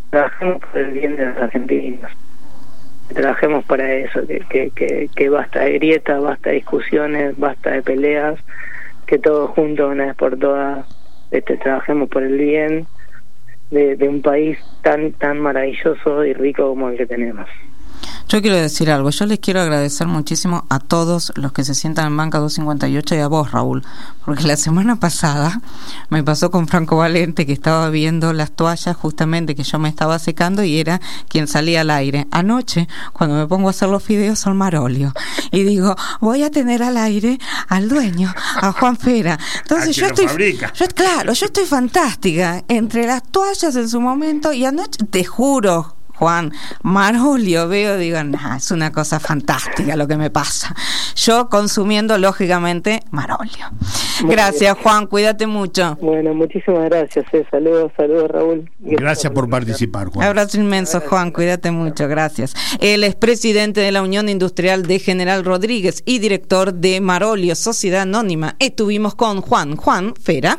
trabajemos por el bien de los argentinos, trabajemos para eso, que basta de grietas, basta de discusiones, basta de peleas, que todos juntos una vez por todas trabajemos por el bien de un país tan maravilloso y rico como el que tenemos. Yo quiero decir algo, yo les quiero agradecer muchísimo a todos los que se sientan en Banca 258 y a vos, Raúl, porque la semana pasada me pasó con Franco Valente, que estaba viendo las toallas justamente que yo me estaba secando y era quien salía al aire. Anoche, cuando me pongo a hacer los fideos al Marolio y digo, voy a tener al aire al dueño, a Juan Fera. Entonces yo estoy fantástica entre las toallas en su momento y anoche, te juro, Juan, Marolio, digo, es una cosa fantástica lo que me pasa. Yo consumiendo, lógicamente, Marolio. Gracias, Juan, cuídate mucho. Bueno, muchísimas gracias, saludos, Raúl. Gracias por participar, Juan. Abrazo inmenso, Juan, cuídate mucho, gracias. Él es presidente de la Unión Industrial de General Rodríguez y director de Marolio, Sociedad Anónima. Estuvimos con Juan Fera.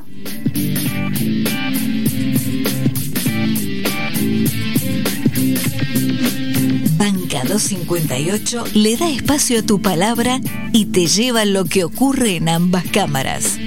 Banca 258 le da espacio a tu palabra y te lleva lo que ocurre en ambas cámaras.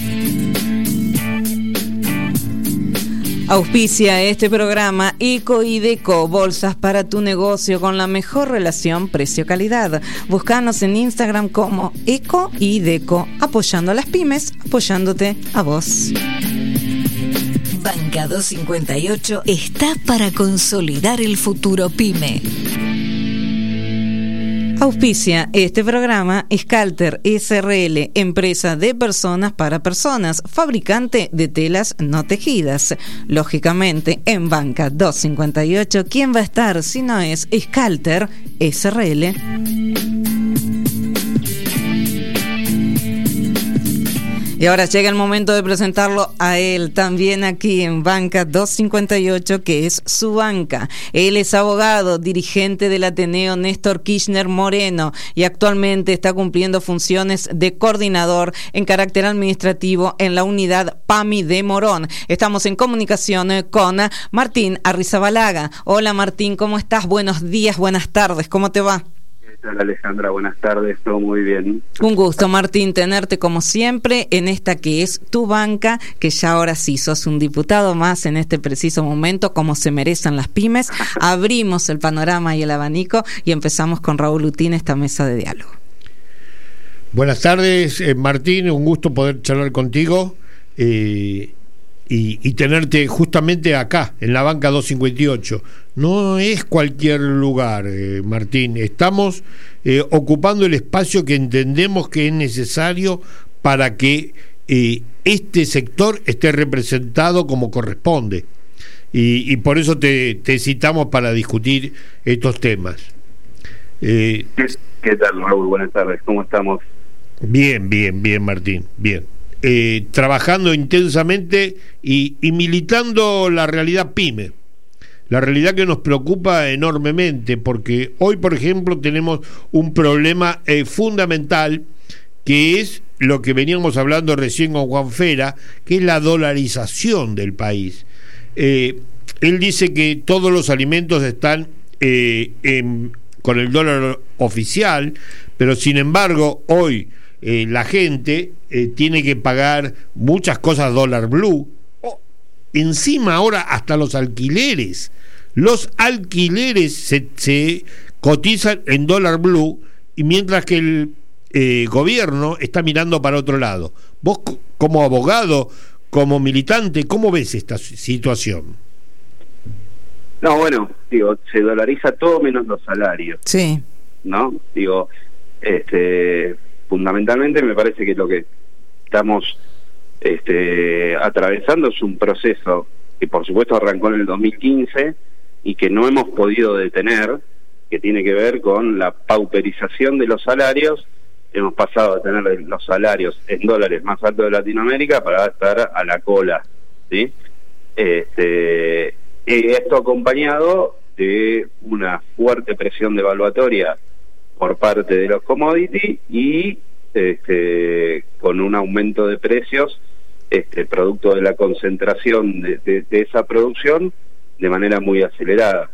Auspicia este programa Eco y Deco, bolsas para tu negocio con la mejor relación precio-calidad. Búscanos en Instagram como Eco y Deco, apoyando a las pymes, apoyándote a vos. Banca 258 está para consolidar el futuro pyme. Auspicia este programa Scalter SRL, empresa de personas para personas, fabricante de telas no tejidas. Lógicamente, en Banca 258, ¿quién va a estar si no es Scalter SRL? Y ahora llega el momento de presentarlo a él, también aquí en Banca 258, que es su banca. Él es abogado, dirigente del Ateneo Néstor Kirchner Moreno y actualmente está cumpliendo funciones de coordinador en carácter administrativo en la unidad PAMI de Morón. Estamos en comunicación con Martín Arrizabalaga. Hola Martín, ¿cómo estás? Buenos días, buenas tardes, ¿cómo te va? Hola Alejandra, buenas tardes, todo muy bien. Un gusto, Martín, tenerte como siempre en esta que es tu banca, que ya ahora sí sos un diputado más en este preciso momento, como se merecen las pymes. Abrimos el panorama y el abanico y empezamos con Raúl Utín esta mesa de diálogo. Buenas tardes, Martín, un gusto poder charlar contigo y tenerte justamente acá, en la Banca 258. No es cualquier lugar, Martín. Estamos ocupando el espacio que entendemos que es necesario para que este sector esté representado como corresponde. Y por eso te citamos para discutir estos temas. ¿Qué tal, Raúl? Buenas tardes, ¿cómo estamos? Bien, Martín, bien. Trabajando intensamente y militando la realidad pyme, la realidad que nos preocupa enormemente, porque hoy, por ejemplo, tenemos un problema fundamental, que es lo que veníamos hablando recién con Juan Fera, que es la dolarización del país. Él dice que todos los alimentos están con el dólar oficial, pero sin embargo hoy la gente tiene que pagar muchas cosas dólar blue. Encima ahora hasta los alquileres se cotizan en dólar blue, y mientras que el gobierno está mirando para otro lado. Vos, como abogado, como militante, ¿cómo ves esta situación? No, bueno, se dolariza todo menos los salarios. Sí. ¿No? Fundamentalmente me parece que lo que estamos atravesando es un proceso que por supuesto arrancó en el 2015 y que no hemos podido detener, que tiene que ver con la pauperización de los salarios. Hemos pasado a tener los salarios en dólares más altos de Latinoamérica para estar a la cola, ¿sí? Esto acompañado de una fuerte presión devaluatoria por parte de los commodities y con un aumento de precios producto de la concentración de esa producción de manera muy acelerada.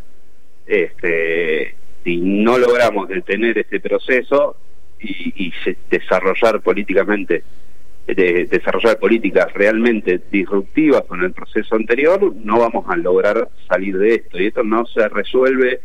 Si no logramos detener este proceso y desarrollar políticamente, desarrollar políticas realmente disruptivas con el proceso anterior, no vamos a lograr salir de esto. Y esto no se resuelve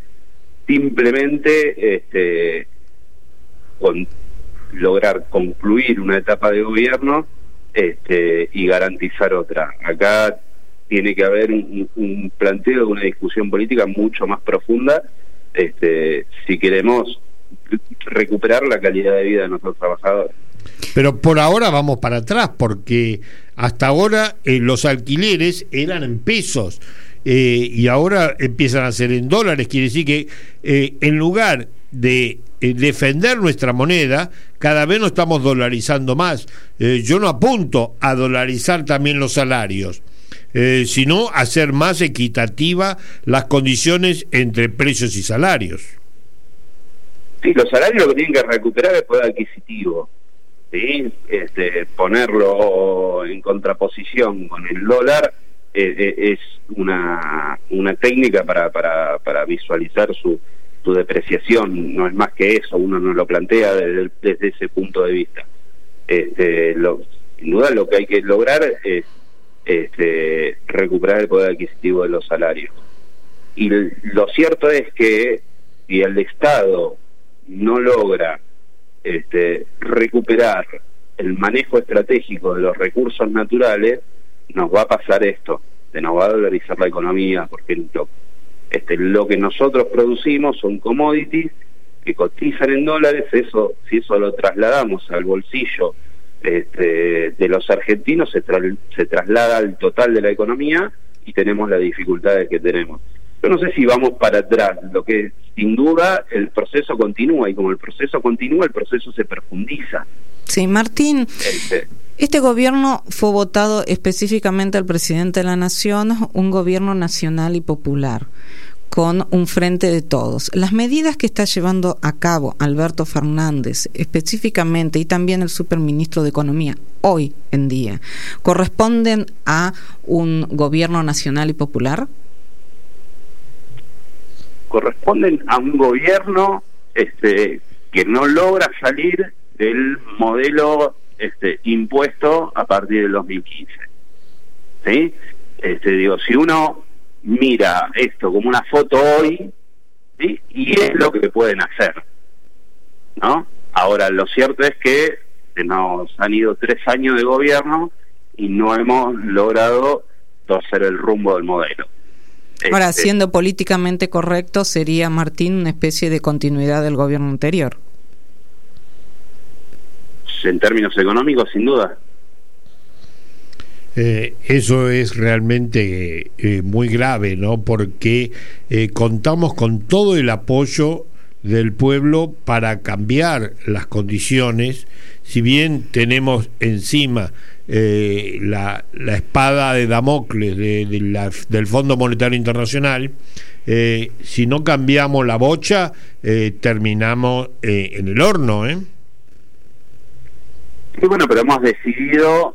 simplemente con lograr concluir una etapa de gobierno y garantizar otra. Acá tiene que haber un planteo de una discusión política mucho más profunda si queremos recuperar la calidad de vida de nuestros trabajadores. Pero por ahora vamos para atrás, porque hasta ahora los alquileres eran en pesos y ahora empiezan a ser en dólares. Quiere decir que en lugar de defender nuestra moneda, cada vez nos estamos dolarizando más. Yo no apunto a dolarizar también los salarios, sino a hacer más equitativa las condiciones entre precios y salarios. Sí, los salarios lo que tienen que recuperar es el poder adquisitivo, ¿sí? Ponerlo en contraposición con el dólar es una técnica para visualizar su depreciación. No es más que eso, uno no lo plantea desde ese punto de vista. Sin duda lo que hay que lograr es recuperar el poder adquisitivo de los salarios. Y lo cierto es que si el Estado no logra recuperar el manejo estratégico de los recursos naturales, nos va a pasar esto, se nos va a dolarizar la economía, porque lo que nosotros producimos son commodities que cotizan en dólares. Eso, si eso lo trasladamos al bolsillo de los argentinos, se traslada al total de la economía y tenemos las dificultades que tenemos. Yo no sé si vamos para atrás, lo que sin duda el proceso continúa, y como el proceso continúa, el proceso se profundiza. Sí, Martín, este gobierno fue votado específicamente al presidente de la Nación, un gobierno nacional y popular, con un frente de todos. Las medidas que está llevando a cabo Alberto Fernández, específicamente, y también el superministro de Economía, hoy en día, ¿corresponden a un gobierno nacional y popular? Corresponden a un gobierno que no logra salir del modelo impuesto a partir del 2015. ¿Sí? Si uno mira esto como una foto hoy, ¿sí? Y es lo que pueden hacer, ¿no? Ahora, lo cierto es que nos han ido 3 años de gobierno y no hemos logrado torcer el rumbo del modelo. Ahora, siendo políticamente correcto, sería, Martín, una especie de continuidad del gobierno anterior. En términos económicos, sin duda. Eso es realmente muy grave, ¿no? Porque contamos con todo el apoyo del pueblo para cambiar las condiciones. Si bien tenemos encima la espada de Damocles del Fondo Monetario Internacional, si no cambiamos la bocha, terminamos en el horno, ¿eh? Sí, bueno, pero hemos decidido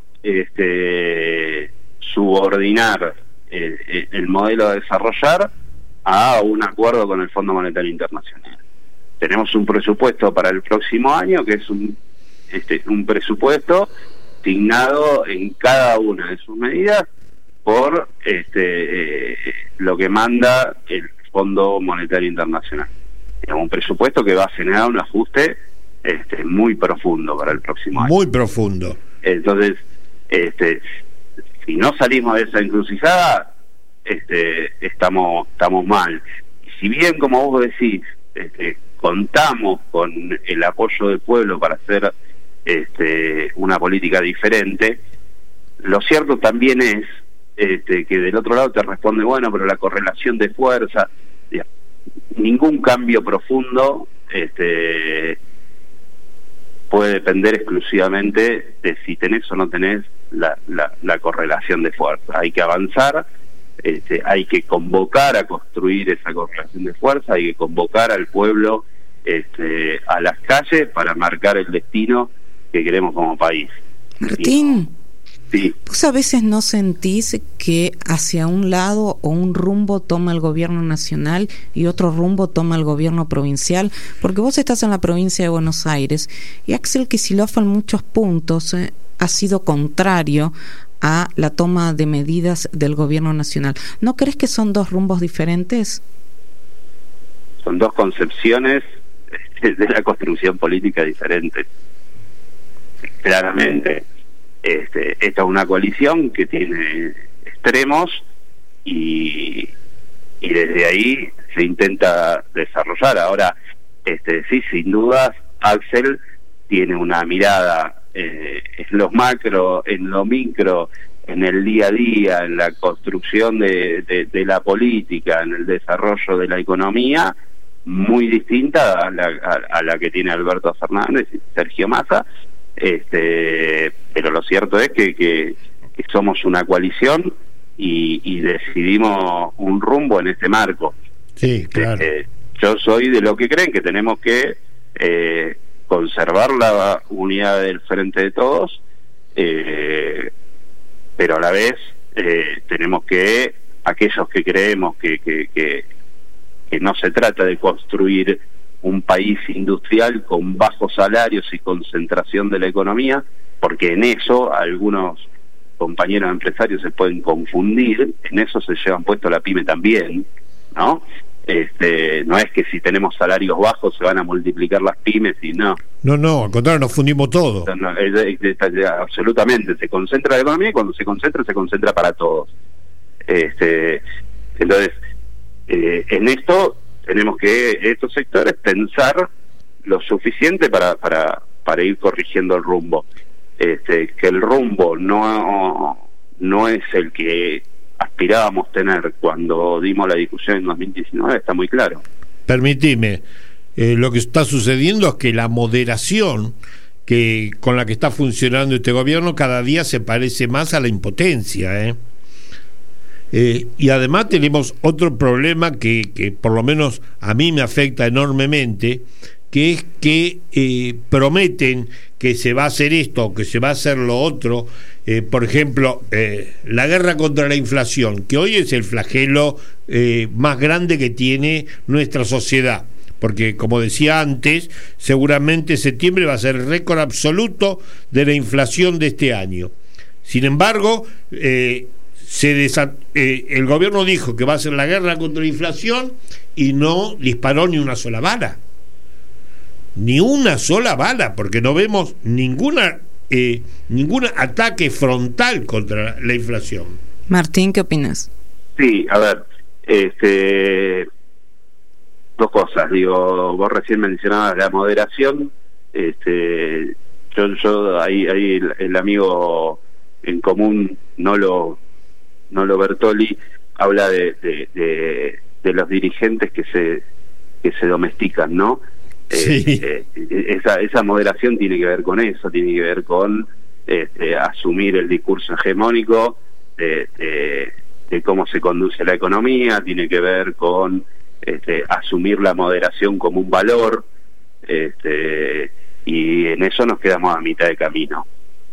subordinar el modelo a desarrollar a un acuerdo con el Fondo Monetario Internacional. Tenemos un presupuesto para el próximo año que es un presupuesto asignado en cada una de sus medidas por lo que manda el Fondo Monetario Internacional. Es un presupuesto que va a generar un ajuste muy profundo para el próximo año. Muy profundo. Entonces, si no salimos de esa encrucijada, estamos mal. Y si bien, como vos decís, contamos con el apoyo del pueblo para hacer una política diferente, lo cierto también es que del otro lado te responde, bueno, pero la correlación de fuerza, ningún cambio profundo puede depender exclusivamente de si tenés o no tenés la correlación de fuerza. Hay que avanzar, hay que convocar a construir esa correlación de fuerza, hay que convocar al pueblo a las calles para marcar el destino que queremos como país. Martín, Sí. ¿Vos a veces no sentís que hacia un lado o un rumbo toma el gobierno nacional y otro rumbo toma el gobierno provincial? Porque vos estás en la provincia de Buenos Aires y Axel Kicillof en muchos puntos ha sido contrario a la toma de medidas del gobierno nacional. ¿No crees que son dos rumbos diferentes? Son dos concepciones de la construcción política diferentes. Claramente. Esta es una coalición que tiene extremos y desde ahí se intenta desarrollar. Ahora, sí, sin dudas, Axel tiene una mirada en los macro, en lo micro, en el día a día, en la construcción de la política, en el desarrollo de la economía, muy distinta a la que tiene Alberto Fernández y Sergio Massa. Pero lo cierto es que somos una coalición y decidimos un rumbo en este marco. Sí, claro. Yo soy de lo que creen que tenemos que conservar la unidad del Frente de Todos, pero a la vez tenemos que, aquellos que creemos que no se trata de construir un país industrial con bajos salarios y concentración de la economía, porque en eso algunos compañeros empresarios se pueden confundir, en eso se llevan puesto la pyme también, ¿no? No es que si tenemos salarios bajos se van a multiplicar las pymes y no. No, al contrario, nos fundimos todo. No, absolutamente, se concentra la economía y cuando se concentra para todos. Entonces, en esto tenemos que estos sectores pensar lo suficiente para ir corrigiendo el rumbo. Que el rumbo no es el que aspirábamos tener cuando dimos la discusión en 2019, está muy claro. Permitime, lo que está sucediendo es que la moderación con la que está funcionando este gobierno cada día se parece más a la impotencia, y además tenemos otro problema que por lo menos a mí me afecta enormemente, que es que prometen que se va a hacer esto, que se va a hacer lo otro. Por ejemplo, la guerra contra la inflación, que hoy es el flagelo más grande que tiene nuestra sociedad, porque como decía antes, seguramente septiembre va a ser el récord absoluto de la inflación de este año. Sin embargo, el gobierno dijo que va a hacer la guerra contra la inflación y no disparó ni una sola bala. Ni una sola bala, porque no vemos ningún ataque frontal contra la inflación. Martín, ¿qué opinas? Sí, a ver, dos cosas. Digo, vos recién mencionabas la moderación. Yo ahí el amigo en común, Nolo Bertoli, habla de los dirigentes que se domestican, ¿no? Sí. Esa moderación tiene que ver con eso, tiene que ver con asumir el discurso hegemónico de cómo se conduce la economía, tiene que ver con asumir la moderación como un valor, y en eso nos quedamos a mitad de camino.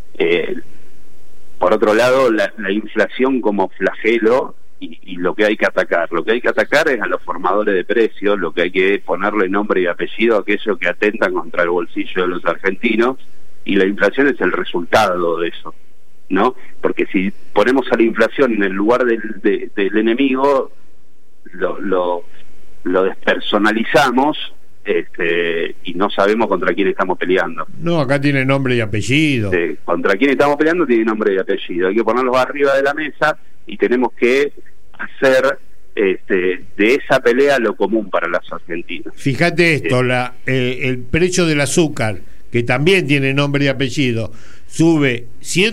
Por otro lado, la inflación como flagelo y lo que hay que atacar. Lo que hay que atacar es a los formadores de precios, lo que hay que ponerle nombre y apellido a aquellos que atentan contra el bolsillo de los argentinos, y la inflación es el resultado de eso, ¿no? Porque si ponemos a la inflación en el lugar del enemigo, lo despersonalizamos, y no sabemos contra quién estamos peleando. No, acá tiene nombre y apellido. Contra quién estamos peleando tiene nombre y apellido. Hay que ponerlos arriba de la mesa y tenemos que hacer de esa pelea lo común para los argentinos. Fíjate esto, el precio del azúcar, que también tiene nombre y apellido, sube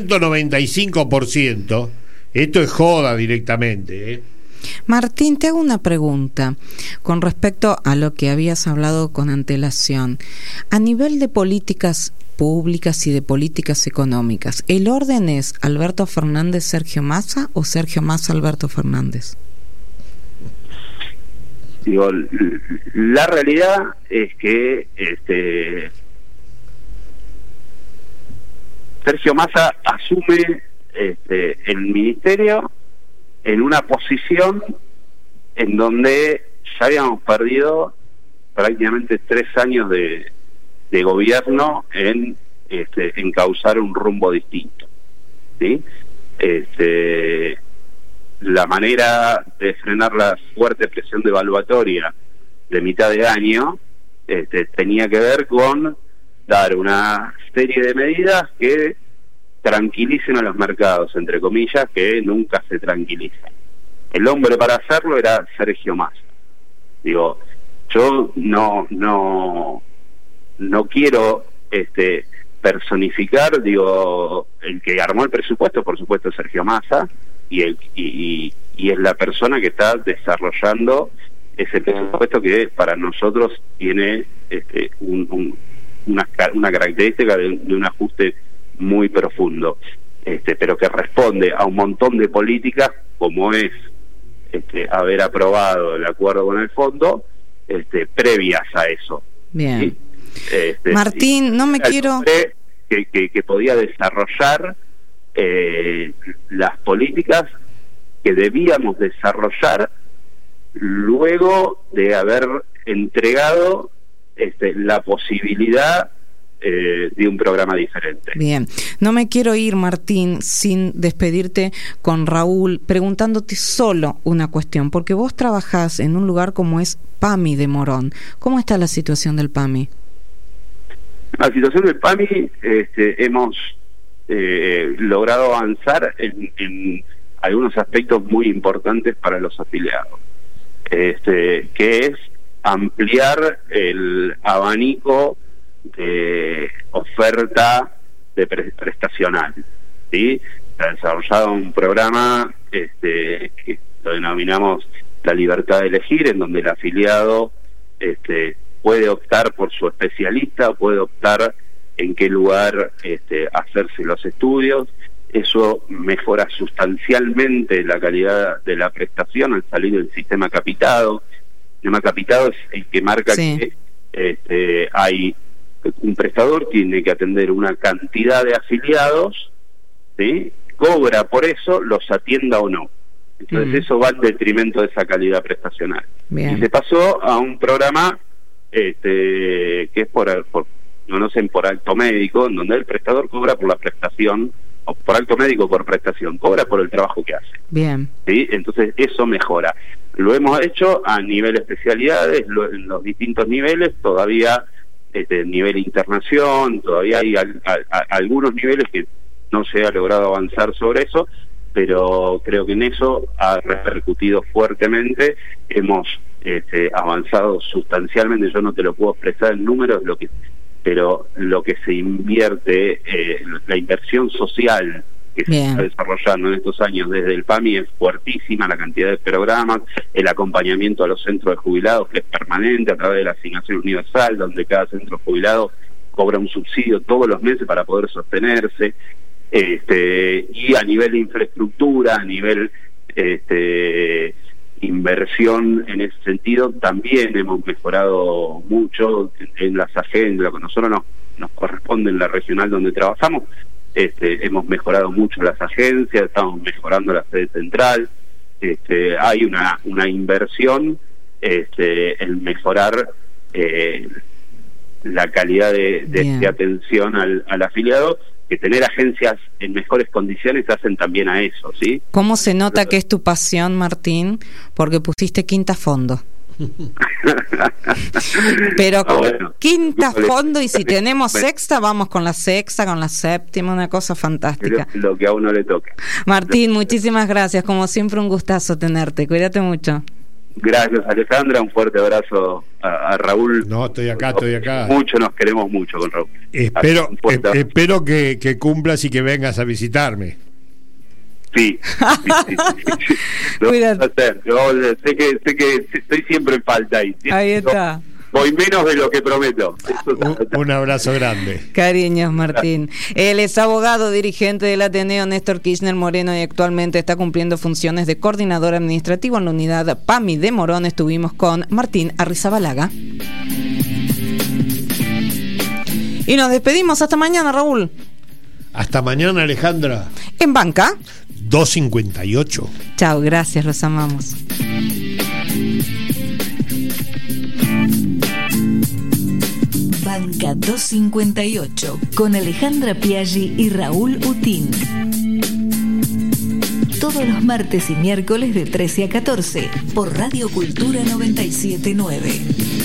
195%. Esto es joda directamente, Martín, te hago una pregunta con respecto a lo que habías hablado con antelación. A nivel de políticas públicas y de políticas económicas, ¿el orden es Alberto Fernández, Sergio Massa o Sergio Massa, Alberto Fernández? Digo, la realidad es que Sergio Massa asume el ministerio en una posición en donde ya habíamos perdido prácticamente 3 años de gobierno en encauzar un rumbo distinto, ¿sí? La manera de frenar la fuerte presión devaluatoria de mitad de año tenía que ver con dar una serie de medidas que tranquilicen a los mercados, entre comillas, que nunca se tranquilizan. El hombre para hacerlo era Sergio Massa. Digo, yo no quiero personificar, digo, el que armó el presupuesto, por supuesto, es Sergio Massa, y es la persona que está desarrollando ese presupuesto que para nosotros tiene una característica de un ajuste muy profundo, pero que responde a un montón de políticas, como es haber aprobado el acuerdo con el fondo, previas a eso. Bien. ¿Sí? Martín, no me quiero... Que podía desarrollar las políticas que debíamos desarrollar luego de haber entregado la posibilidad de un programa diferente. Bien, no me quiero ir, Martín, sin despedirte con Raúl, preguntándote solo una cuestión, porque vos trabajás en un lugar como es PAMI de Morón. ¿Cómo está la situación del PAMI? La situación del PAMI, hemos logrado avanzar en algunos aspectos muy importantes para los afiliados, que es ampliar el abanico de oferta de prestacional, ¿sí? Se ha desarrollado un programa que lo denominamos la libertad de elegir, en donde el afiliado puede optar por su especialista, puede optar en qué lugar hacerse los estudios. Eso mejora sustancialmente la calidad de la prestación al salir del sistema capitado. El sistema capitado es el que marca que hay un prestador, tiene que atender una cantidad de afiliados, ¿sí? Cobra por eso, los atienda o no. Entonces eso va en detrimento de esa calidad prestacional. Bien. Y se pasó a un programa que es por alto médico, en donde el prestador cobra por la prestación, o por alto médico por prestación, cobra por el trabajo que hace. Bien. ¿Sí? Entonces eso mejora. Lo hemos hecho a nivel especialidades, en los distintos niveles, todavía nivel internación, todavía hay algunos niveles que no se ha logrado avanzar sobre eso, pero creo que en eso ha repercutido fuertemente. Hemos avanzado sustancialmente. Yo no te lo puedo expresar en números, pero lo que se invierte, la inversión social que se está desarrollando en estos años desde el PAMI es fuertísima, la cantidad de programas, el acompañamiento a los centros de jubilados, que es permanente a través de la asignación universal, donde cada centro jubilado cobra un subsidio todos los meses para poder sostenerse, y a nivel de infraestructura, a nivel inversión en ese sentido, también hemos mejorado mucho en las agendas, lo que a nosotros nos corresponde en la regional donde trabajamos. Hemos mejorado mucho las agencias, estamos mejorando la sede central, hay una inversión en mejorar la calidad de atención al afiliado, que tener agencias en mejores condiciones hacen también a eso, ¿sí? ¿Cómo se nota que es tu pasión, Martín? Porque pusiste quinta fondo. Pero quinta fondo, y si tenemos sexta, vamos con la sexta, con la séptima, una cosa fantástica. Lo que a uno le toca. Martín, muchísimas gracias, como siempre un gustazo tenerte, cuídate mucho. Gracias, Alejandra, un fuerte abrazo a Raúl. No, estoy acá. Mucho, nos queremos mucho con Raúl. Espero que cumplas y que vengas a visitarme. Sí. Cuídate. Sé que estoy siempre en falta ahí. Ahí está. Voy menos de lo que prometo. Un abrazo grande. Cariños, Martín. Él es abogado, dirigente del Ateneo Néstor Kirchner Moreno, y actualmente está cumpliendo funciones de coordinador administrativo en la unidad PAMI de Morón. Estuvimos con Martín Arrizabalaga. Y nos despedimos. Hasta mañana, Raúl. Hasta mañana, Alejandra. En Banca 258. Chao, gracias, los amamos. Banca 258 con Alejandra Piaggi y Raúl Utín. Todos los martes y miércoles de 13 a 14 por Radio Cultura 979.